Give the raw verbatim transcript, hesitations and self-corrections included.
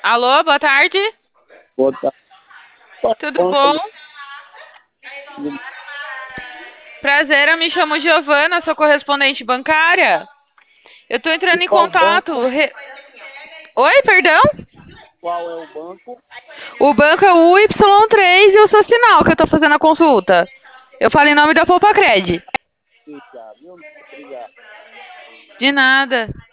Alô, boa tarde. Boa tarde. Qual Tudo banco bom? aí? Tudo Prazer, eu me chamo Giovana, sou correspondente bancária. Eu tô E entrando em qual contato. banco? re- Oi, perdão? Qual é o banco? O banco é o Y três e o seu sinal que eu tô fazendo a consulta. Eu falo em nome da Poupa Cred. Sim, já, viu? Obrigado. De nada.